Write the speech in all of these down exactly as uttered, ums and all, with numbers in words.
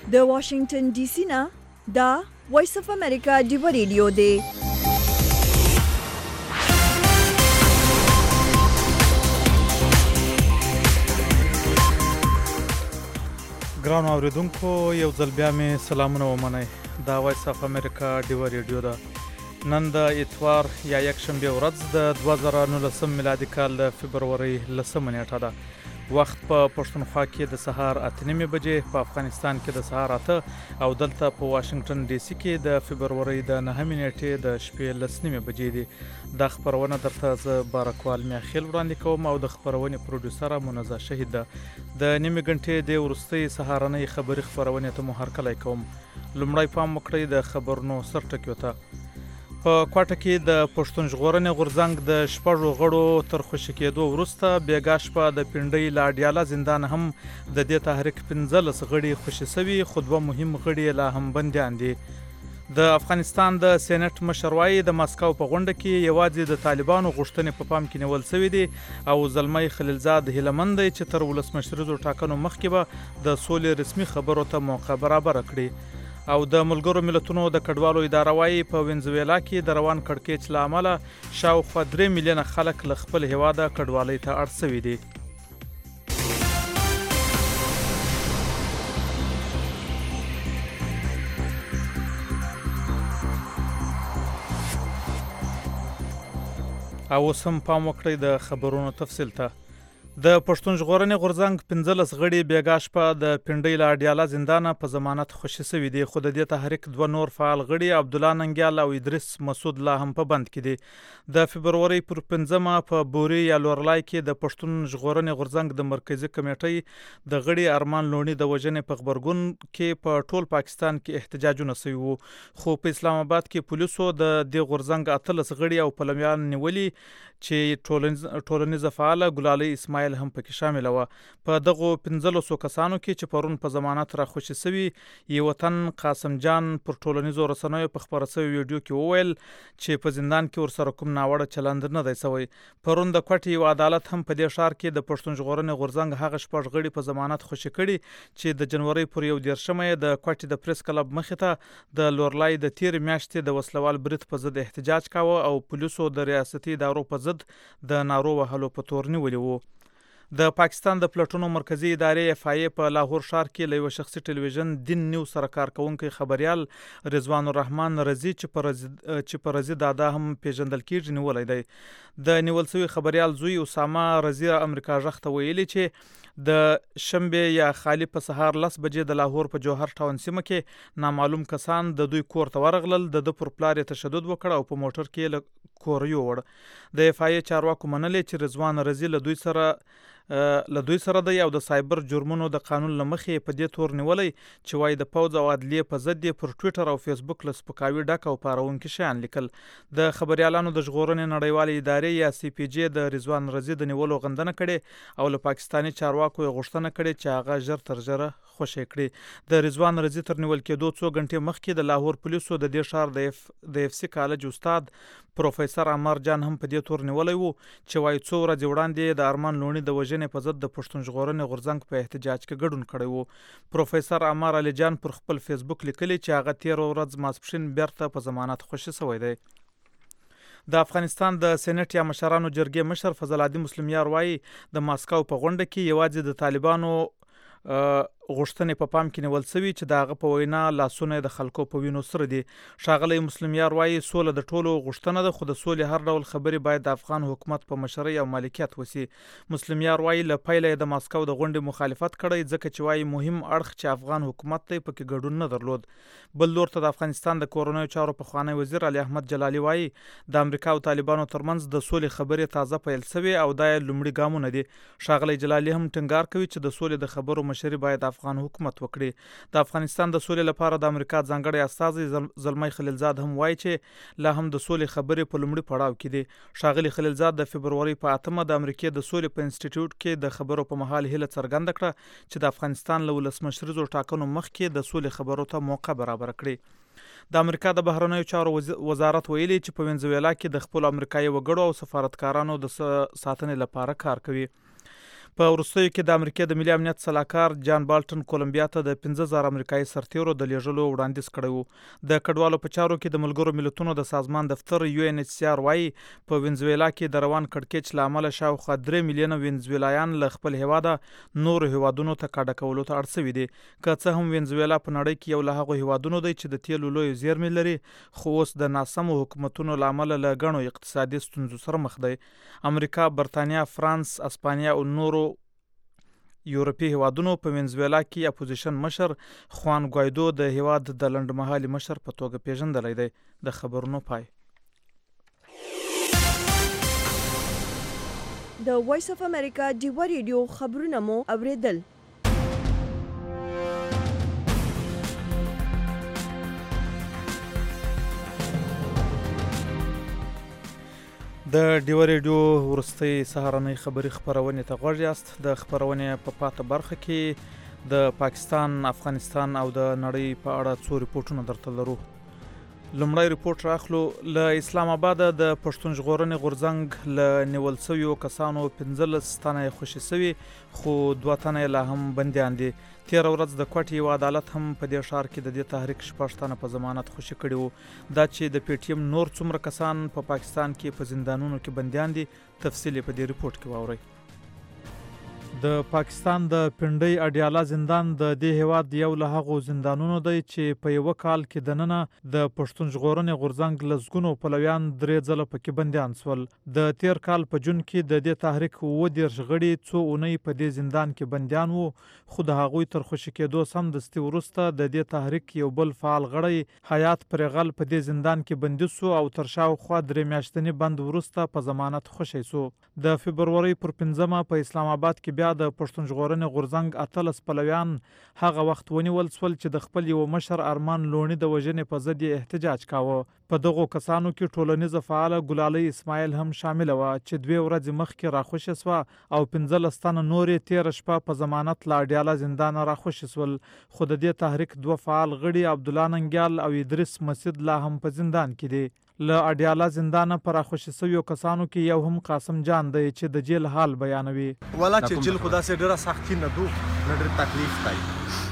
د واشنگټن ډي سي نه دا وایس اف امریکا ډیو ریډیو دی. ګرانو اوریدونکو یو ځل بیا مې سلامونه ومنئ. دا وایس اف امریکا ډیو ریډیو ده. نن د اتوار یا یک شنبه ورځ د دوه زره نولسم میلادي کال د فبرورۍ لسمه نیټه ده. وخت په پښتونخوا کې د سهار اته نیمې بجې، په افغانستان کې د سهار اته او دلته په واشنگټن ډي سي کې د فبرورۍ د نهمې نیټې د شپې لس نیمې بجې دي. دا خبرونه درته زه بارکوال میاخیل وړاندې کوم او د خبرونې پروډوسره منزه شهید ده. د نیمې غنټې د وروستۍ سهارنۍ خبري خبرونې ته مو هرکلی کوم. لومړی پام وکړئ د خبرونو سر ټکیو ته. په کوټه کې د پښتون ژغورنې غورځنګ د شپږو غړو تر خوشي کېدو وروسته بیګا شپه د پنډۍ له اډیاله زندان هم د دې تحریک پنځلس غړي خوشي سوي، خو دوه مهم غړي لا هم بندیان دي. د افغانستان د سېنات مشر وایي د ماسکو په غونډه کې یوازې د طالبانو غوښتنې په پام کې نیول سوي دي او زلمی خلیلزاد هیلهمند دی چې تر ولسمشریزو ټاکنو مخکې به د سولې رسمي خبرو ته موقع برابره کړي. او د ملګرو ملتونو د کډوالو اداره وایي په وینزویلا کې د روان کړکېچ له امله شاوخوا درې میلیونه خلک له خپل هیواده کډوالۍ ته اړ سوي دي. او اوس هم پام وکړئ د خبرونو تفصیل ته. د پښتون ژغورنې غورځنګ پنځلس غړي بیګا شپه د پنډۍ له اډیاله زندانه په ضمانت خوشي سوي دي، خو د دې تحریک دوه نور فعال غړي عبدالله ننګیال او ادریس مسعود لا هم په بند کې دي. د فبرورۍ پر پنځمه په بوري یا لورلای کې د پښتون ژغورنې غورځنګ د مرکزي کمیټۍ د غړي ارمان لوني د وژنې په غبرګون کې په ټول پاکستان کې احتجاجونه سوي وو، خو په اسلام آباد کې پولیسو د دې غورځنګ اتلس غړي او پلویان نیولي چې ټولنیزه فعاله ګلالۍ اسماعیل هم پکې شامل و. په دغه پنځلسو کسانو کې چې پرون په ضمانت را خوشي سوي یو وطن قاسم جان پر ټولنیزو رسنیو په خبره سوي ویډیو کې وویل چې په زندان کې ورسره کوم ناوړه چلند نه دی سوی. پرون د کوټې یو عدالت هم په دې ښار کې د پښتون ژغورنې غورځنګ هغه شپږ غړي په ضمانت خوشي کړي چې د جنوري پر یو دیرشمه د کوټې د پریس کلب مخې ته د لورلای د تیر میاشتې د وسلوال برید په ضد احتجاج کاوه او پولیسو د ریاستي ادارو په ضد د نارو وهلو په تور نیولي وو. د پاکستان د پلټونو مرکزی ادارې اف آی په لاهور ښار کې له یو شخصي ټلویزیون دین نیوز سره کار کوونکی خبريال رضوان الرحمن رضی چې پر چې پر رضی دادا هم پیژندل کیږي نیولای دی. د نیول شوی خبريال زوی اسامه رضی امریکا ژغته ویلي چې د شنبه یا خالی په سهار لس بجې د لاهور په جوهر ټاون سیمه کې نامعلوم کسان د دوی کور ته ورغلل، د د پر پلار تشدد وکړ او په موټر کې له کور یوړ. د اف آی چارواکو منلې چې رضوان رضی له دوی سره له دوی سره دی او د سایبر جرمونو د قانون له مخې په دې تور نیولای چې وای د پوز او عدلیه په ضد پر ټوئیټر او فیسبوک له سپکاوي ډک او پارونکي شیان لیکل. د خبريالانو د ژغورنې نړیوالې ادارې یا سی پی جی د رضوان رضی د نیولو غندنه کړي او له پاکستاني چارواکو غوښتنه کړي چې هغه ژر تر ژره خوشی کړي. د رضوان رضی تر نیول کېدو څو غنټې مخکې د لاهور پولیسو د دې ښار د اف د اف سی کالج استاد پروفیسور عمر جان هم په دې تور نیولای وو چې وای څو ورځې وړاندې د ارمان لوني د وژنې په ضد د پښتون ژغورنې غورځنګ په احتجاج کې ګډون کړی وو. پروفیسور عمر علي جان پر خپل فیسبوک لیکلی چې هغه تیر ورځ ماسپښین بیرته په ضمانت خوشي سوی دی. د افغانستان د سېنات یا مشرانو جرګې مشر فضل عادي مسلمیار وایي د ماسکو په غونډه کې یوازې د طالبانو غوښتنې په پام کې نیول سوي چې د هغه په وینا لاسونه د خلکو په وینو سره دي. ښاغلی مسلمیار وایي سوله د ټولو غوښتنه ده، خو د سولې هر ډول خبرې باید د افغان حکومت په مشرۍ او مالکیت وسی. مسلمیار وایي له پیله د ماسکو د غونډې مخالفت کړی ځکه چې وایي مهم اړخ چې افغان حکومت ته پکې ګډون نه درلود. بل لور ته د افغانستان د کورونیو چارو پخوانی وزیر علي احمد جلالي وایي د امریکا او طالبانو ترمنځ د سولې خبرې تازه پیل سوي او دا لومړي ګامونه دي. ښاغلی جلالي هم ټینګار کوي چې د سولې د خبرو مشري باید افغان حکومت وکړي. د افغانستان د سولې لپاره د امریکا ځانګړی استازی زلمی خلیلزاد هم وایي چې لا هم د سولې خبرې په لومړي پړاو کې دي. ښاغلی خلیلزاد د فبرورۍ په اتمه د امریکا د سولې په انسټیټیوټ کې د خبرو په مهال هیله څرګنده کړه چې د افغانستان له ولسمشریزو ټاکنو مخکې د سولې خبرو ته موقع برابر کړي. د امریکا د بهرنیو چارو وزارت ویلي چې په وینزویلا کې د خپل امریکایي وګړو او سفارتکارانو د ساتنې لپاره کار کوي. په وروستیو کې د امریکا د ملي امنیت سلاکار جان بالټن کولمبیا ته د پنځه زره امریکایي سرتیرو د لیږلو وړاندیز کړی و. د کډوالو په چارو کې د ملګرو ملتونو د سازمان دفتر یو ان ایچ سی آر وايي په وینزویلا کې د روان کړکېچ له امله شاوخوا درې میلیونه وینزویلایان له خپل هیواده نورو هیوادونو ته کډه کولو ته اړ شوي دي. که څه هم وینزویلا په نړۍ کې یو له هغو هیوادونو دی چې د تیلو لوی زیرمې لري، خو اوس د ناسمو حکومتونو له امله له ګڼو اقتصادي ستونزو سره مخ دی. امریکا، برتانیا، فرانس، اسپانیا او نورو یورپي هیوادونو په وینزویلا کې اپوزیشن مشر خوان ګوایدو د هیواد د لنډمهالي مشر په توګه پیژندلی دی. د خبرونو پای. د وایس اف امریکا ډیوه ریډیو خبرونه مو اوریدل. د ډیوه ریډیو وروستۍ سهارنۍ خبري خپرونې ته غوږ یاست. د خپرونې په پاته برخه کې د پاکستان، افغانستان او د نړۍ په اړه څو ریپورټونه درته لرو. لومړی ریپورټ راخلو له اسلام آباد. د پښتون ژغورنې غورځنګ له نیول شویو کسانو پنځلس تنه خوشي شوي، خو دوه تنه لا هم بندیان دي. تېره ورځ د کوټې یو عدالت هم په دې ښار کې د دې تحریک شپږ تنه په ضمانت خوشي کړي وو. دا چې د پی ټی ایم نور څومره کسان په پا پاکستان کې په زندانونو کې بندیان دي، تفصیل په دې ریپورټ کې واورئ. د پاکستان د پنډۍ اډیالا زندان د دې هیواد یو له هغو زندانونو دی چې په یوه کال کې دننه د پښتون ژغورنې غورځنګ لسګونو پلویان درې ځله پکې بندیان سول. د تیر کال په جون کې د دې تحریک اووه دېرش غړي څو اونۍ په دې زندان کې بندیان وو، خو د هغوی تر خوشي کېدو سمدستي وروسته د دې تحریک یو بل فعال غړی حیات پرغل په دې زندان کې بندي سو او تر شاوخوا درې میاشتني بند وروسته په ضمانت خوشی سو. د فبرورۍ پر پنځمه په اسلام آباد کې بیا د پښتون ژغورنې غورځنګ اتلس پلویان هغه وخت ونیول سول چې د خپل یو مشر ارمان لوني د وژنې په ضد یې احتجاج کاوه. په دغو کسانو کې ټولنیزه فعاله ګلالۍ اسماعیل هم شامله وه چې دوې ورځې مخکې راخوشي سوه او پنځلس تنه نورې تېره شپه په ضمانت له اډیاله زندانه راخوشي سول. خو د دې تحریک دوه فعال غړي عبدالله ننګیال او ادریس مسید لا هم په زندان کې دي. له اډیاله زندانه پر راخوشي سویو کسانو کې یو هم قاسم جان دی چې د جیل حال بیانوي. ولا چې جیل خدا سي ډیره سختي نه دو نه ډېر تکلیف دی.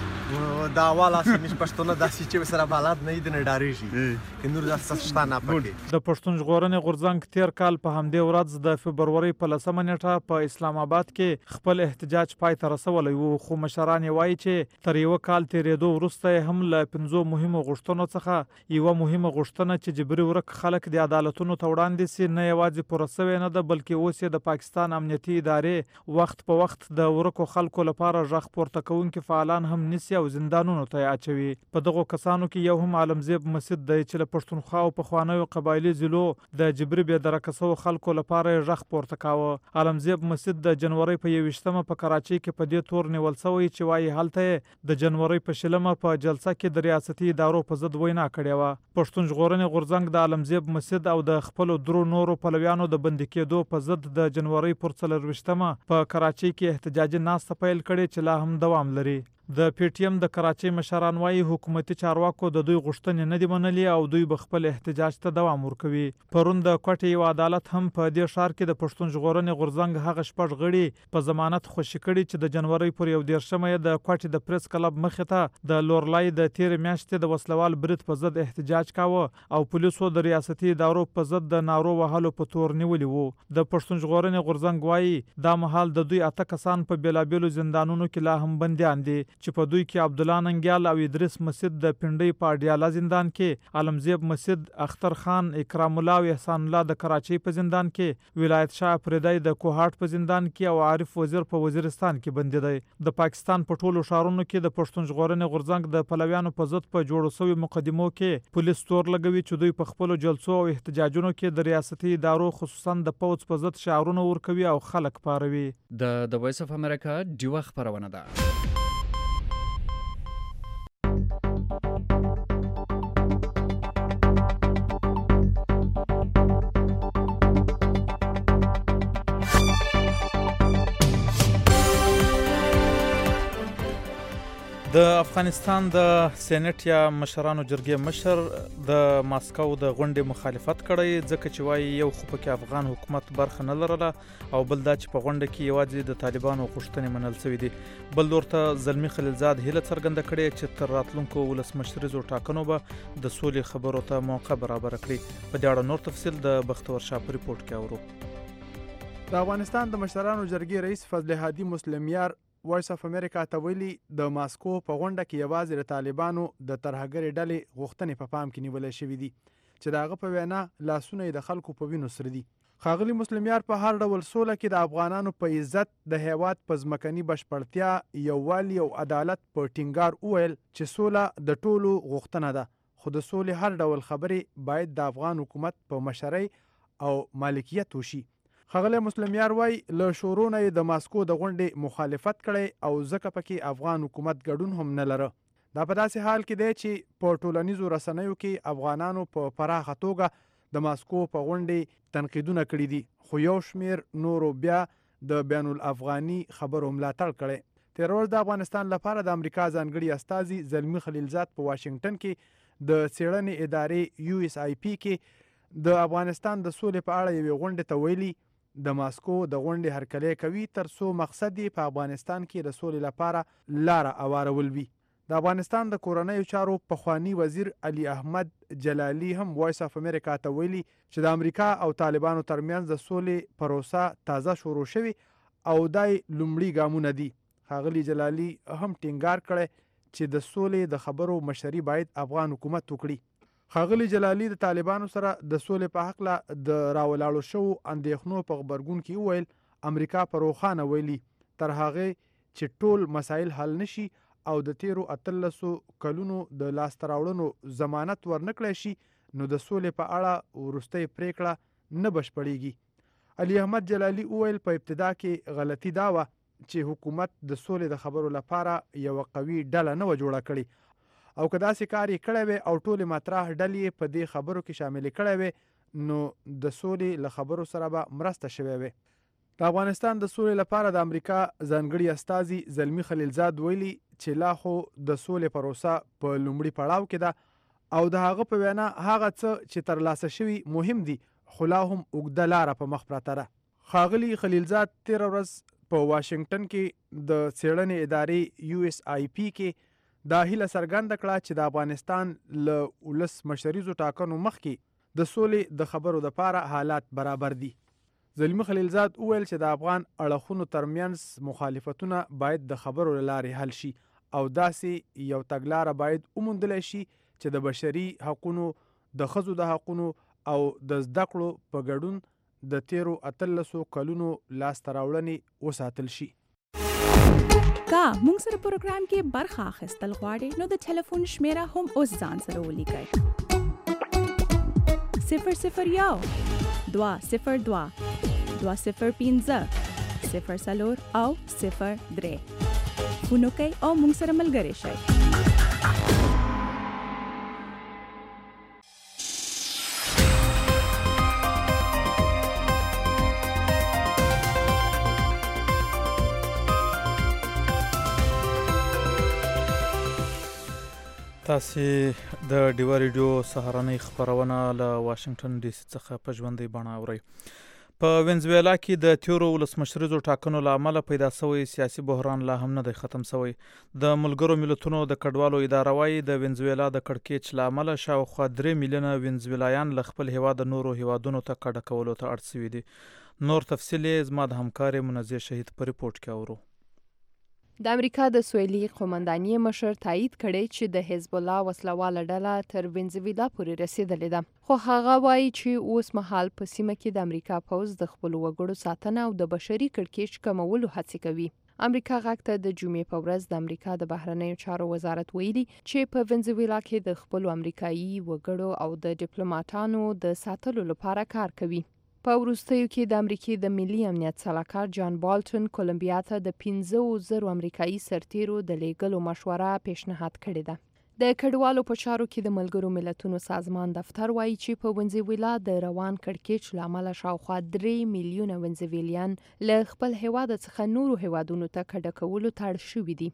دا والا سمش پښتون داسې چې سره بالاد نه دي نه ډاریږي که نور داسې شته نه پکې. د پښتون ژغورنې غورځنګ تیر کال په همدې ورځ د فبرورۍ په لسمه نیټه په اسلام آباد کې خپل احتجاج پای ته رسولی وو، خو مشران یې وایي چې تر یوه کال تېرېدو وروسته یې هم له پنځو مهمو غوښتنو څخه یوه مهمه غوښتنه چې جبري ورک خلک د عدالتونو ته وړاندې سي نه یوازې پوره سوې نه ده، بلکې اوس یې د پاکستان امنیتي ادارې وخت په وخت د ورکو خلکو لپاره غږ پورته کوونکي فعالان هم نیسي او زندانونو ته یې اچوي. په دغو کسانو کې یو هم عالمزیب مسید دی چې له پښتونخوا او پخوانیو قبایلي ضلعو د جبري بې درکه سوو خلکو لپاره یې غږ پورته کاوه. عالمزیب مسید د جنورۍ په یویشتمه په کراچۍ کې په دې تور نیول سوی چې وایي هلته یې د جنورۍ په شلمه په جلسه کې د ریاستي ادارو په ضد وینا کړې وه. پښتون ژغورنې غورځنګ د عالمزیب مسید او د خپلو درو نورو پلویانو د بندي کېدو په ضد د جنورۍ پر څلرویشتمه په کراچۍ کې احتجاجي ناسته پیل کړې چې لا هم دوام لري. د پی ټی ایم د کراچۍ مشران وایي حکومتي چارواکو د دوی غوښتنې نه دي منلي او دوی به خپل احتجاج ته دوام ورکوي. پرون د کوټې یو عدالت هم په دې ښار کې د پښتون ژغورنې غورځنګ هغه شپږ غړي په ضمانت خوشي کړي چې د جنورۍ پر یو دېرشمه یې د کوټې د پریس کلب مخې ته د لورلای د تېرې میاشتې د وسلوال برید په ضد احتجاج کاوه او پولیسو د ریاستي ادارو په ضد د نارو وهلو په تور نیولي وو. د پښتون ژغورنې غورځنګ وایي دا مهال د دوی اته کسان په بېلابېلو زندانونو کې لا هم بندیان دي چې په دوی کې عبدالله ننګیال او ادریس مسید د پنډۍ په اډیالا زندان کې، عالمزیب مسید، اختر خان، اکرام الله او احسان الله د کراچۍ په زندان کې، ولایت شاه افریدی د کوهاټ په زندان کې او عارف وزیر په وزیرستان کې بندي دی. د پاکستان په ټولو ښارونو کې د پښتون ژغورنې غورځنګ د پلویانو په ضد په جوړو شویو مقدمو کې پولیس تور لګوي چې دوی په خپلو جلسو او احتجاجونو کې د ریاستي ادارو خصوصا د پوځ په ضد شعارونه ورکوي او خلک پاروي. د د وایس اف امریکا ډیوه خپرونه ده. د افغانستان د سېنات یا مشرانو جرګې مشر د ماسکو د غونډې مخالفت کړی ځکه چې وایي یو خو پکې افغان حکومت برخه نه لرله او بل دا چې په غونډه کې یوازې د طالبانو غوښتنې منل شوې دي. بل ورته زلمی خلیلزاد هیله څرګنده کړې چې تر راتلونکو ولسمشریزو ټاکنو به د سولې خبرو ته موقع برابر کړي. په دې اړه نور تفصیل د بختور شاه په ریپورت کې اورو. د افغانستان د مشرانو جرګې رئیس فضل هادي مسلمیار وایس اف امریکا ته ویلي د ماسکو په غونډه کې یوازې د طالبانو د ترهګرې ډلې غوښتنې په پام کې نیولې شوې دي چې د هغه په وینا لاسونه یې د خلکو په وینو سره دي. ښاغلي مسلمیار په هر ډول سوله کې د افغانانو په عزت د هیواد په ځمکني بشپړتیا یووالي او عدالت په ټینګار وویل چې سوله د ټولو غوښتنه ده، خو د سولې هر ډول خبرې باید د افغان حکومت په مشرۍ او مالکیت وشي. ښاغلی مسلمیار وایي له شروع نه یې د ماسکو د غونډې مخالفت کړی او ځکه پکې افغان حکومت ګډون هم نه لره. دا په داسې حال کې دی چې په ټولنیزو رسنیو کې افغانانو په پراخه توګه د ماسکو په غونډې تنقیدونه کړي دي، خو یو شمیر نورو بیا د بین الافغاني خبرو ملاتړ کړی. تېره ورځ د افغانستان لپاره د امریکا ځانګړي استازي زلمی خلیلزاد په واشنګټن کې د څېړنې ادارې یو اس آی پی کې د افغانستان د سولې په اړه یوې غونډې ته ویلي د ماسکو د غونډې هرکلی کوي تر څو مقصد یې په افغانستان کې د سولې لپاره لاره اوارول وي. د افغانستان د کورنیو چارو پخوانی وزیر علي احمد جلالي هم وایس اف امریکا ته ویلي چې د امریکا او طالبانو ترمنځ د سولې پروسه تازه شروع شوي او دای لومړي ګامونه دي. ښاغلي جلالي هم ټینګار کړی چې د سولې د خبرو مشري باید افغان حکومت وکړي. ښاغلي جلالي د طالبانو سره د سولې په هکله د راولاړو شوو اندېښنو په غبرګون کې وویل امریکا په روښانه ویلي تر هغې چې ټول مسایل حل نشي او د تیرو اتلسو کلونو د لاسته راوړنو ضمانت ورنکړی شي نو د سولې په اړه وروستۍ پریکړه نه بشپړېږي. علي احمد جلالي وویل په ابتدا کې غلطي دا وه چې حکومت د سولې د خبرو لپاره یوه قوي ډله نه وه جوړه کړې او که داسې کار یې کړی وی او ټولې مطرح ډلې په دې خبرو کې شاملې کړی وی نو د سولې له خبرو سره به مرسته شوی وی. د افغانستان د سولې لپاره د امریکا ځانګړي استازي زلمی خلیلزاد ویلي چې لا خو د سولې پروسه په لومړي پړاو کې ده او د هغه په وینا هغه څه چې ترلاسه شوي مهم دي خو لا هم اوږده لاره په مخ پرته ده. ښاغلي خلیلزاد تېره ورځ په واشنګټن کې د څېړنې ادارې یو اس آی پی کې دا هیله څرګنده کړه چې د افغانستان له ولس مشریزو ټاکنو مخکې د سولې د خبرو دپاره حالات برابر دي. زلمی خلیلزاد وویل چې د افغان اړخونو ترمنځ مخالفتونه باید د خبرو له لارې حل شي او داسې یو تګلاره باید وموندلی شي چې د بشري حقونو، د ښځو د حقونو او د زده کړو په ګډون د تیرو اتلسو کلونو لاسته راوړنې وساتل شي. کا مونږ سره پروګرام کې برخه اخیستل غواړئ نو د ټلیفون شمیره هم اوس ځان سره ولیکئ صفر صفر یو دوه صفر دوه دوه صفر پنځه صفر څلور او صفر درې فون وکئ او مونږ سره ملګري شئ. تاسې د ډیوا ریډیو سهارنۍ خپرونه له واشنګټن ډي سي څخه په ژوندۍ بڼه اورئ. په وینزویلا کې د تیرو ولسمشریزو ټاکنو له امله پیدا شوی سیاسي بحران لا هم نه دی ختم شوی. د ملګرو ملتونو د کډوالو اداره وایي د وینزویلا د کړکېچ له امله شاوخوا درې میلیونه وینزویلایان له خپل هیواد نورو هیوادونو ته کډه کولو ته اړ شوي دي. نور تفصیل یې زما د همکارې منزه شهید په ریپورټ کې اورو. د امریکا د سویلي قومندانۍ مشر تایید کړی چې د حزب الله وسلواله ډله تر وینزویلا پورې رسیدلې ده، خو هغه وایي چې اوس مهال په سیمه کې د امریکا پوځ د خپلو وګړو ساتنه او د بشري کړکېچ کمولو هڅې کوي. امریکا غږ ته د جمعې په ورځ د امریکا د بهرنیو چارو وزارت ویلي چې په وینزویلا کې د خپلو امریکایي وګړو او د ډیپلوماټانو د ساتلو لپاره کار کوي. په وروستیو کې د امریکې د ملي امنیت سلاکار جان بالټن کولمبیا ته د پنځه زرو امریکایي سرتیرو د لیږلو مشوره پیشنهاد کړې ده. د کډوالو په چارو کې د ملګرو ملتونو سازمان دفتر وایي چې په وینزویلا د روان کړکېچ له امله شاوخوا درې میلیونه وینزویلیان له خپل هیواد څخه نورو هیوادونو ته کډه کولو ته اړ شوي دي.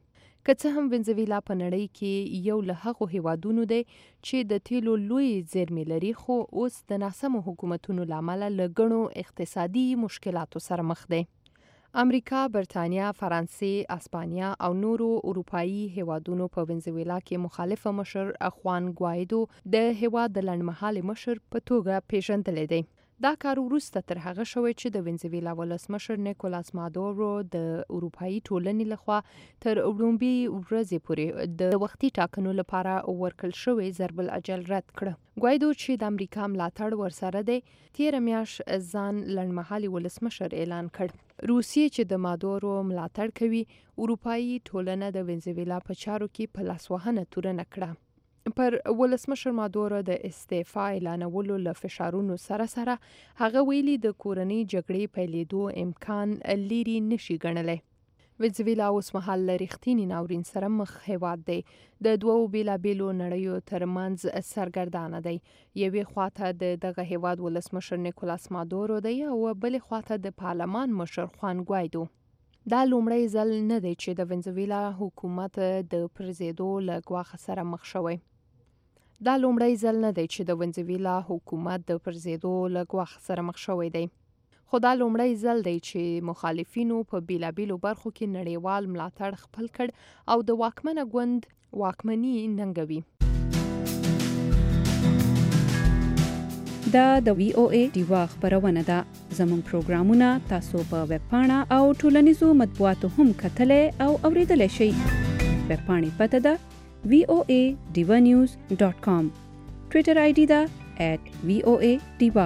که څه هم وینزویلا په نړۍ کې یو له هغو هیوادونو دی چې د تیلو لوی زیرمې لري، خو اوس د ناسمو حکومتونو له امله له ګڼو اقتصادي مشکلاتو سره مخ دی. امریکا، برتانیا، فرانسې، اسپانیا او نورو اروپایي هیوادونو په وینزویلا کې مخالفه مشر خوان ګوایدو د هیواد د لنډمهالې مشر په توګه پیژندلی دی. دا کار وروسته تر هغه شوی چې د وینزویلا ولسمشر نیکولاس مادورو د اروپایي ټولنې لخوا تر وړومبي ورځې پورې د وختي ټاکنو لپاره ورکړل شوی ضرب الاجل رد کړه. ګوایدو چې د امریکا ملاتړ ورسره دی، تیره میاشت ځان لنډمهالي ولسمشر اعلان کړ. روسیې چې د مادورو ملاتړ کوي، اروپایي ټولنه د وینزویلا په چارو کې په لاسوهنه تورنه کړه. پر ولسمشر مادورو د استعفا اعلانولو له فشارونو سره سره هغه ویلي د کورنۍ جګړې پیلېدو امکان لیرې نشي ګڼلی. وینزویلا اوس مهال له رښتیني ناورین سره مخ هیواد دی. د دوو بېلابېلو نړیو ترمنځ سرګردانه دی. یوې خواته د دغه هیواد ولسمشر نیکولاس مادورو دی او بلې خواته د پارلمان مشر خوان ګوایدو. دا لومړی ځل نه دی چې د وینزویلا حکومت د پرځېدو له ګواښ سره مخ شوی. دا لومړی ځل نه دی چې د وینزویلا حکومت د پرځېدو له ګواښ سره مخ شوی دی. خو دا لومړی ځل دی چې مخالفینو په بیلابیلو برخو کې نړیوال ملاتړ خپل کړ او د واکمنه ګوند واکمني ننګوي. دا د وی او ای ډیوا خبرونه ده. زموږ پروګرامونه تاسو په ویب پاڼه او ټولنیزو مطبوعاتو هم کتلی او اوریدلی شئ. ویب پاڼې پته ده وی او ای ډیوا نیوز ډاٹ کام. ټویټر آی ډي ده ایٹ وی او ای ډیوا.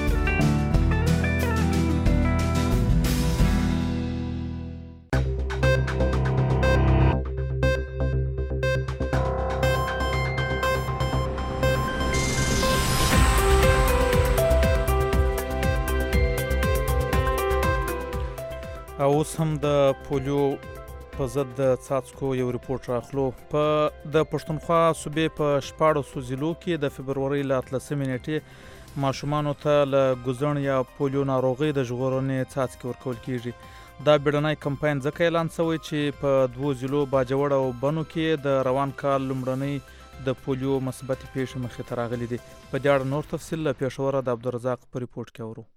اوس هم د پولیو په ضد د څاڅکو یو ریپورت راخلو. په د پښتونخوا صوبې په شپاړسو ضلعو کې د فبرورۍ له اتلسمې نیټې ماشومانو ته له ګوزڼ یا پولیو ناروغۍ د ژغورنې څاڅکي ورکول کیږي. دا بیړنی کمپاین ځکه اعلان شوی چې په دوو ضلعو باجوړ او بنو کې د روان کال لومړنۍ د پولیو مثبتې پیښې مخې ته راغلي دي. په دې اړه نور تفصیل له پېښوره د عبدالرزاق په ریپورت کې اورو.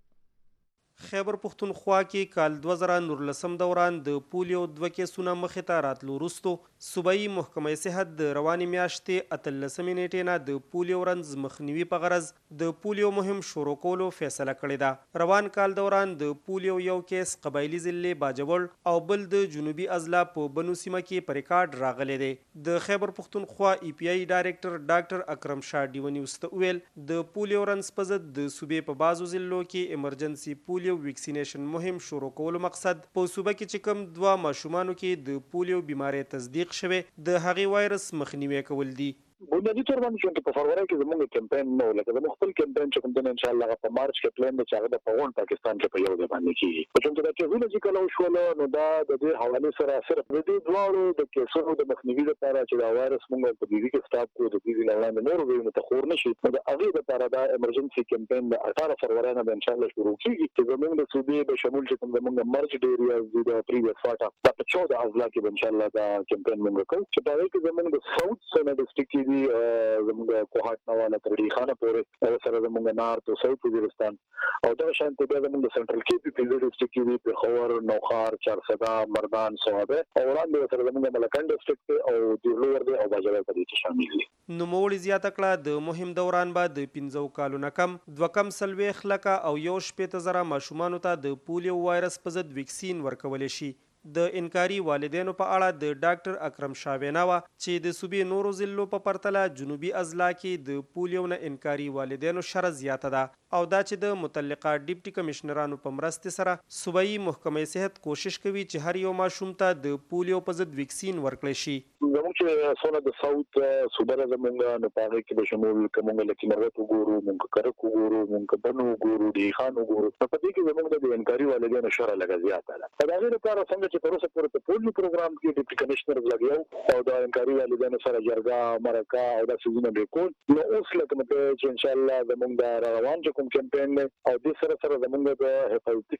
خیبر پښتونخوا کې کال دوه زره نولسم دوران د پولیو دوه کیسونه مخې ته راتلو وروستو صوبایي محکمه صحت د روانې میاشتې اتلسمې نیټې نه د پولیو رنځ مخنیوي په غرض د پولیو مهم شروع کولو فیصله کړې ده. روان کال دوران د پولیو یو کیس قبایلي ضلع باجوړ او بل د جنوبي اضلاع په بنو سیمه کې په ریکارډ راغلی دی. د خیبر پښتونخوا ای پی آی ډایرکټر ډاکټر اکرم شاه ډیو نیوز ته وویل د پولیو رنځ په ضد د صوبې په بعضو ضلعو کې ایمرجنسي پولیو ویکسینیشن مهم شروع کولو مقصد په صوبه کې چې کوم دوه ماشومانو کې د پولیو بیماری تصدیق شوه د هغې وایرس مخنیوي کول دي. بنیادی طور باندې چې په فروری کې زموږ کمپاین نو لکه زموږ خپل کمپاین چې کوم د ان شاء الله په مارچ کې پلان دی چې هغه په ون پاکستان کې په یو ځای باندې کیږي. په کوم ځای کې ویل چې کله شول نو دا د دې حواله سره صرف د دې دواړو د کیسونو د مخنیوي لپاره چې دا وایرس موږ په دې کې سٹاپ کو د دې لاندې نور وینو ته خور نشي د هغه لپاره دا ایمرجنسي کمپاین د اټھارہ فروری نه ان شاء الله شروع کیږي چې زموږ د صوبې به شمول چې کوم زموږ مرج ډیریا د پریویس فاټا په چودہ اضلاع کې ان شاء الله دا کمپاین موږ کوو چې په دې کې زموږ د ساوث سنا ډسټریکټ کې زموږ کوهات نواله تر دې خانه پورې او سره زموږ نارت او ساوث وزیرستان او دا شانته د زموږ سنټرل کې په دې ډسټریکټ کې په خور نوخار چارسدا مردان صوابه او وړاندې سره زموږ ملکان ډسټریکټ او د لوړ دی او باجوړ په دې کې شامل دي. نوموړي زیاته کړه د مهم دوران بعد د پنځو کالونو کم دوه کم سلويخ لکه او یو شپېته زره ماشومانو ته د پولیو وایرس په ضد ویکسین ورکول شي. د انکاري والدینو په اړه د ډاکټر اکرم شاه ویناوه چې د صوبې نورو ضلعو په پرتله جنوبي اضلاع کې د پولیو نه انکاري والدینو شره زیاته ده او دا چې د متعلقه ډیپټي کمشنرانو په مرستې سره صوبایي محکمه صحت کوشش کوي چې هر یو ماشوم ته د پولیو په ضد ویکسین ورکړل شي. زموږ چې سونه د ساوث صوبه زموږ نه پاره کې به شمول کومه لکه مرغت وګورو موږ کرک وګورو موږ بنو وګورو دی خان وګورو په دې کې زموږ د انکاري والدینو شره لګا زیاته ده. دا غیر لپاره څنګه چې تر اوسه پورې په پولیو پروګرام کې ډیپټي کمشنر لګیاو او دا انکاري والدینو سره جرګه مرکه او دا سيزونه به کول نو اوس لکه چې ان شاء الله زموږ د روان کوم کمپاین او د سره سره زموږ د حفاظتي کو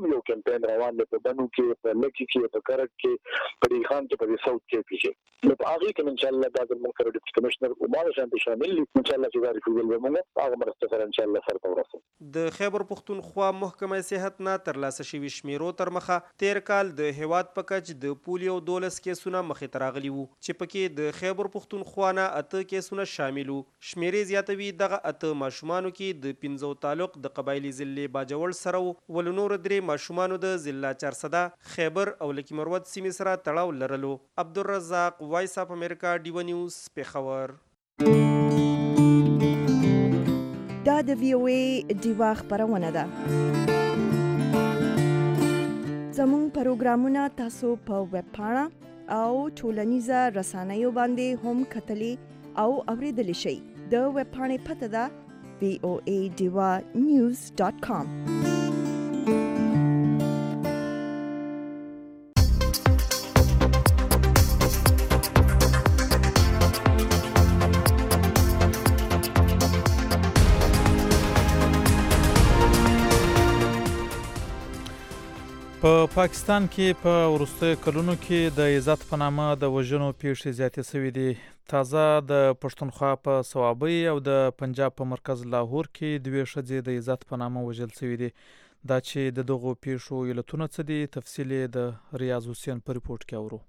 کوم یو کمپاین روان دی په بنو کې په لکی کې په کرک کې په دی خان کې په ساوث کې کې نو په هغه کې ان شاء الله د موږ سره ډیپټي کمشنر عمر شانتي شامل دي ان شاء الله چې دا ریفیوزل به موږ هغه مرسته سره ان شاء الله سره ورسو. د خیبر پختونخوا محکمه صحت نه ترلاسه شوی شمیرو تر مخه تیر کال د هیواد په کچ د پولیو دولس کیسونه مخې ته راغلي وو چې پکې د خیبر پختونخوا نه اته کیسونه شامل وو. شمیرې زیاتوي دغه اته ماشومانو کې د پنځو تعلق د قبایلی ضلع باجوړ سره ول نور درې ماشومانو د ضلع چارسده خیبر او لکی مروت سیمې سره تړاو لرلو. عبدالرزاق وایس اف امریکا ډیو نیوز پیښور. دا د وی او ای ډیوا خبرونه ده. زموږ پروګرامونه تاسو په ویب پاڼه او ټولنیزه رسنیو باندې هم کتلی او اوریدلی شئ. د ویب پاڼې پته ده وی او ای ډیوا نیوز ډاټ کام. په پاکستان کې په وروستیو کلونو کې د عزت په نامه د وژنو پیښې زیاتې شوې دي. تازه د پښتونخوا په صوابۍ او د پنجاب په مرکز لاهور کې دوې ښځې د عزت په نامه وژل شوې دي. دا چې د دغو پیښو علتونه څه دي تفصیل یې د ریاض حسین په ریپورت کې اورو.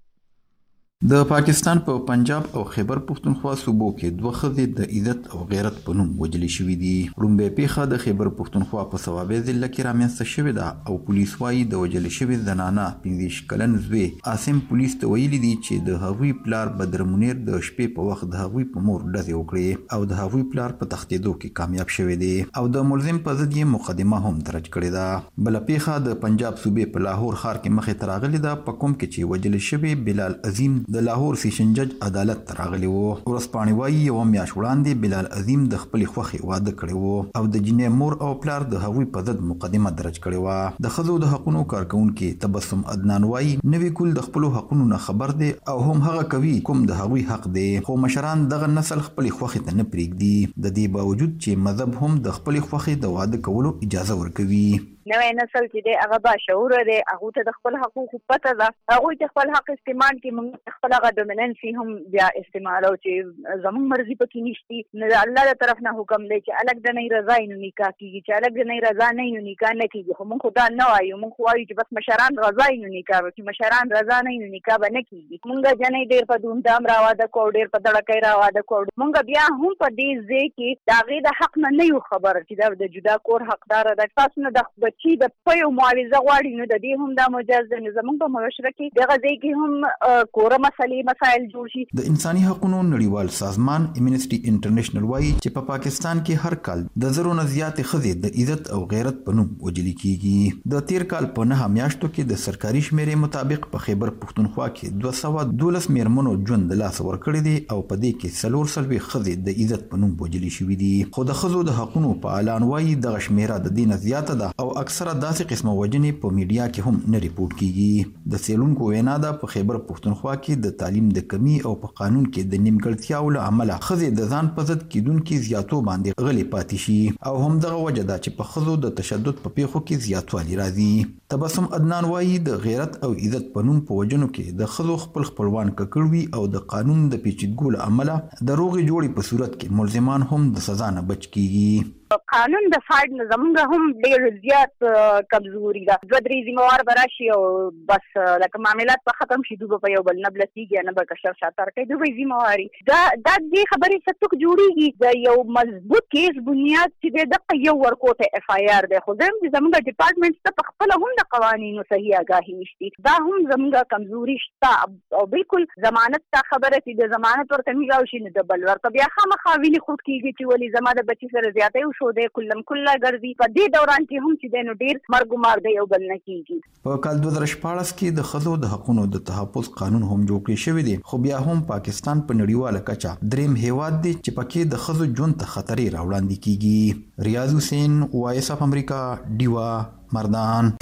د پاکستان په پا پنجاب او خیبر پښتونخوا صوبو کې دوه ښځې د عزت او غیرت په نوم وژلې شوې دي. لومړۍ پیښه د خیبر پښتونخوا په صوابۍ ضلع کې رامنځته شوې ده او پولیس وایي د وژلې شوې زنانه پنځه ویشت کلن زوی عاصم پولیس ته ویلي دي چې د هغوی پلار بدر منیر د شپې په وخت د هغوی په مور ډزې وکړې او د هغوی پلار په تښتېدو کې کامیاب شوی دی او د ملزم په ضد یې مقدمه هم درج کړې ده. بله پیښه د پنجاب صوبې په لاهور ښار کې مخې ته راغلې ده په کوم کې چې وژلې شوی بلال عظیم د لاهور سیشن جج عدالت ته راغلی و. ورځپاڼې وایي یوه میاشت وړاندې بلال عظیم د خپلې خوښې واده کړی و او د جینۍ مور او پلار د هغوی په ضد مقدمه درج کړې وه. د ښځو د حقونو کارکوونکي تبسم عدنان وایي نوی کول د خپلو حقونو نه خبر دی او هم هغه کوي کوم د هغوی حق دی خو مشران دغه نسل خپلې خوښې ته نه پرېږدي. د دې باوجود چې مذهب هم د خپلې خوښې د واده کولو اجازه ورکوي. نوی نسل چې دی هغه باشعوره دی هغوی ته د خپل حقوقو پته ده هغوی ته خپل حق استعمال کړي موږ خپل هغه ډومیننسي هم بیا استعمالو چې زموږ مرضي پکې نشتي نو د الله د طرف نه حکم دی چې الګ د نه رضا یې نو نکاح کېږي چې الګ د نه رضا نه یې نو نکاح نه کېږي خو موږ خو دا نه وایو موږ خو وایو چې بس مشران رضا یې نو نکاح چې مشران رضا نه یې نو نکاح به نه کېږي. موږ جنۍ ډېر په دھومدھام راواده کړو ډېر په دړکۍ راواده کړو موږ بیا هم په دې ځای کې د هغې د حق نه نه یو خبر چې دا د جدا کور حقداره ده تاسو نه د بچي د پیو معاوضه غواړي نو د دې هم دا مجاز ده. زموږ په معاشره کې دغه ځای کې هم کوره مسلې مسایل جوړ شي. د انساني حقوقو نړیوال سازمان امنسټي انټرنیشنل وایي چې په پا پاکستان کې هر کال د زرو نه زیاتې ښځې د عزت او غیرت په نوم وژلې کیږي. د تیر کال په نهه میاشتو کې د سرکاري شمیرې مطابق په خیبر پښتونخوا کې دوه سوه دولس میرمنو ژوند د لاسه ورکړی دی او په دې کې څلور څلوېښت ښځې د عزت په نوم وژلې شوي دي. خو د ښځو د حقونو فعالان وایي دغه شمیره د دې نه زیاته ده او اکثره داسې قسمه وژنې په میډیا کې هم نه ریپورټ کیږي. د څېړونکو وینا ده په خیبر پښتونخوا کې د تعلیم د کمی او په قانون کې د نیمګړتیاو له امله ښځې د ځان په ضد کیدونکي زیاتو باندې غلې پاتې شي او همدغه وجه ده چې په ښځو د تشدد په پیښو کې زیاتوالی راځي. تبسم عدنان وایي د غیرت او عزت په نوم په وژنو کې د ښځو خپل خپلوان ککړ وي او د قانون د پیچیدګو له امله د روغې جوړې په صورت کې ملزمان هم د سزا نه بچ کیږي. قانون د سایډ نه زموږ هم ډېر زیات کمزوري ده. دوه درې ذمهوار به راشي او بس لکه معاملات به ختم شي دوی به په یو بل نه بلسېږي نه به کشر شاتر کوي دوی به ذمهواري دا دا دې خبرې څه جوړېږي د یو مضبوط کیس بنیاد چې دی دغه یو ورکوټ اف آی آر دی خو دویم چې زموږ ډپارټمنټ ته په خپله هم د قوانینو صحیح آګاهي نشتي دا هم زموږ کمزوري شته او بالکل ضمانت ته خبره چې د ضمانت ورته میږي شي نو د بل ورته بیا خامخا ویلي خوټ کېږي چې ولې زما د بچي سره زیاتی وشو دی کلم کله ګرځي په دې دوران کې هم چې د نو ډیر مرګ مار دی یو بل نه کیږي. په کال دوه زره شپاړس کې د ښځو د حقونو د تحفظ قانون هم جوړ کړی شوی دی خو بیا هم پاکستان په نړیواله کچه دریم هیواد دی چې پکې د ښځو ژوند ته خطرې راوړاندې کیږي. ریاض حسین وایس اف امریکا ډیوا مردان.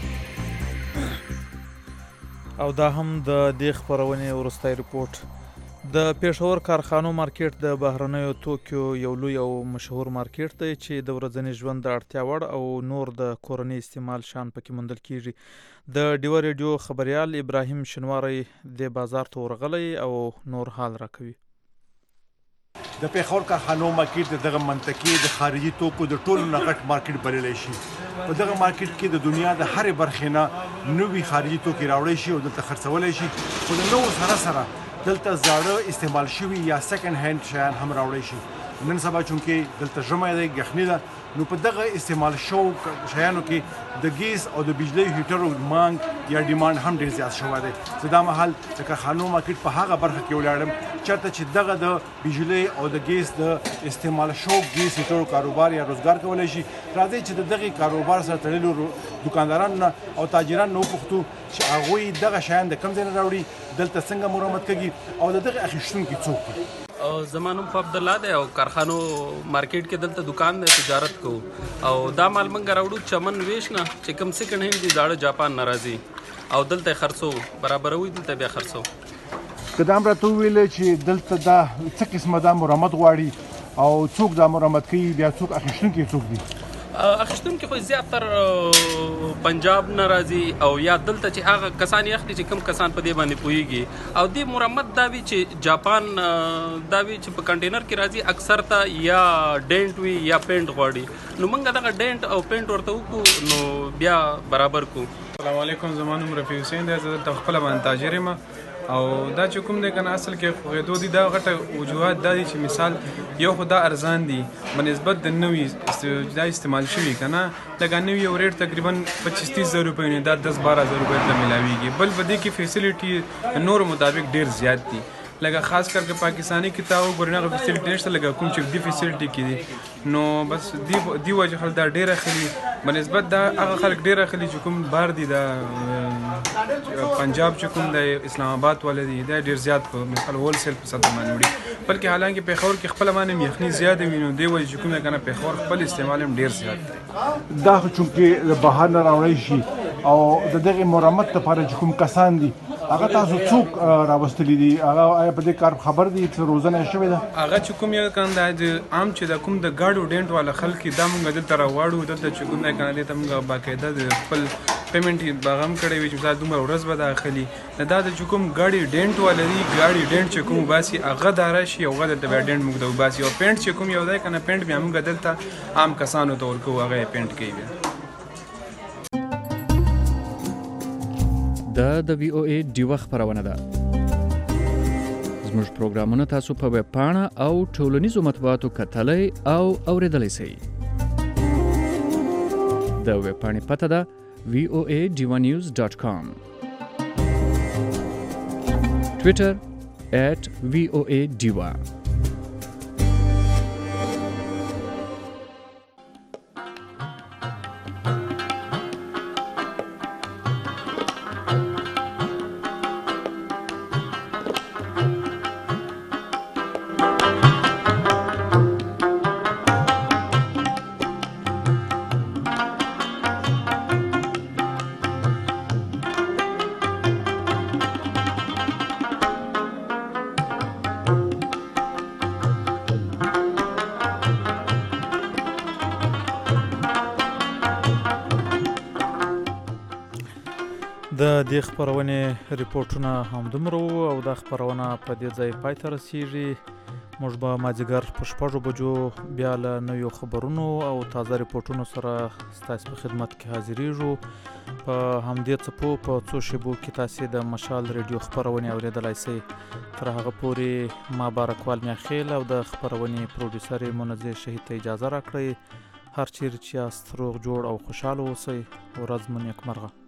او دا هم د دې خبرونې وروستی ریپورت. د پېښور کارخانو مارکیټ د بهرنیو توکیو یو لوی او مشهور مارکیټ دی چې د ورځني ژوند د اړتیا وړ او نور د کورنۍ استعمال شان پکې موندل کیږي. د ډیوه ریډیو خبریال ابراهیم شنواری د بازار ته ورغلی او نور حال راکوي. د پېښور کارخانو مارکیټ د دغه منطقې د خارجي توکو د ټولو نه غټ مارکیټ بللی شي. په دغه مارکیټ کې د دنیا د هرې برخې نه نوي خارجي توکي راوړی شي او دلته خرڅولی شي. خو د نوو سره سره دلته زاړه استعمال شوي یا سیکنډ هینډ شیان هم راوړی شي. نن سبا چونکې دلته ژمی دی، یخني ده، نو په دغه استعمال شو شیانو کې د ګیس او د بجلی هیټرو مانګ یا ډیمانډ هم ډېر زیات شوی دی. زه دا مهال د کارخانو مارکیټ په هغه برخه کې ولاړم چېرته چې دغه د بجلی او د ګیس د استعمال شو ګیس هیټرو کاروبار یا روزګار کولی شي. راځئ چې د دغې کاروبار سره تړلو دکاندارانو نه او تاجرانو نه وپوښتو چې هغوی دغه شیان د کوم ځای نه راوړي، دلته څنګه مرمت کوي او د دغې اخیستونکي څوک دي. زما نوم خو عبدالله دی او کارخانو مارکیټ کې دلته دکان دی، تجارت کوو او دا مال موږ راوړو چمن ویش نه چې کوم سیکنډ هینډ دي زاړه جاپان نه راځي او دلته یې خرڅو برابروي، دلته بیا خرڅو. که دا هم راته وویلې چې دلته دا څه قسمه دا مرمت غواړي او څوک دا مرمت کوي، بیا څوک اخیستونکي څوک دي؟ اخیستونکي خو زیاتر پنجاب نه راځي او یا دلته چې هغه کسان یې اخلي چې کوم کسان په دې باندې پوهېږي او دې مرمت دا وي چې جاپان دا وي چې په کنټینر کې راځي، اکثر ته یا ډینټ وي یا پینټ غواړي، نو موږ دغه ډینټ او پینټ ورته وکړو نو بیا برابر کړو. السلام علیکم، زما نوم رفیع حسین دی، زه دلته خپله باندې تاجر یم او دا چې کوم دی که نه اصل کې خوږېدو دي دا غټه وجوهات دا دي چې مثال یو خو دا ارزان دي بنسبت د نوي دا استعمال شوي که نه، لکه نوي یو ریټ تقریبا پچیس تیس زر روپۍ نه دا دس باره زر روپۍ ته میلاویږي. بل په دې کې فیسیلیټي نورو مطابق ډېر زیات دي، لکه خاص کر که پاکستانی کې تا وګورې نه هغه فیسیلیټي نشته لکه کوم چې دې فیسیلیټي کې دي، نو بس دې وجې خلک دا ډېر اخلي بنسبت دا هغه خلک ډېر اخلي چې کوم بار دي دا پنجاب چې کوم دی اسلام آباد والا دي دا ډېر زیات په مثال هول سیل په سطح باندې وړي، بلکې حالانکه پېښور کې خپله باندې یخني زیاده وي نو دې وجې چې کوم دی که نه پېښور خپل استعمال هم ډېر زیات دی. دا خو چونکې د بهر نه راوړی شي او د دغې مرمت لپاره چې کوم کسان دي هغه تاسو څوک راوستلي دي؟ هغه آیا په دې کار خبر دي چې روزنه یې شوې ده؟ هغه چې کوم یو کان دا عام چې د کوم د ګاډو ډینټ والا خلک دا موږ دلته راوړو، دلته چې کوم دی که نه دې ته موږ باقاعده د خپل پیمنټ یې به هم کړی وي چې مثال دومره ورځ به دا اخلي، دا د چې کوم ګاډي ډینټ والا دي ګاډي ډینټ چې کوم وباسي هغه دا راشي او هغه دلته بیا ډینټ موږ ته وباسي او پینټ چې کوم یو دی که نه پینټ بیا موږ دلته عام کسانو ته ورکوو هغه یې پینټ کوي. بیا دا د وی او ای ډیوه خپرونه ده. زموږ پروګرامونه تاسو په ویب پاڼه او ټولنیزو مطبوعاتو کتلی او اوریدلی شئ. د ویب پاڼې پته ده وی او ای ډیوه نیوز ډاټ کام، ټویټر ایټ وی او ای ډیوه. د دې خپرونې ریپورټونه همدومره وو او دا خپرونه په دې ځای پای ته رسیږي. موږ به مازدیګر په شپږو بجو بیا له نویو خبرونو او تازه ریپورټونو سره ستاسو په خدمت کې حاضرېږو. په همدې څپو په څو شیبو کې تاسې د مشال ریډیو خپرونې اورېدلی شئ. تر هغه پورې ما بارکوال میاخیل او د خپرونې پروډیوسر منزه شهید ته اجازه راکړئ. هر چیرې چې یاست روغ جوړ او خوشحاله اوسئ. ورځ مو نیکمرغه.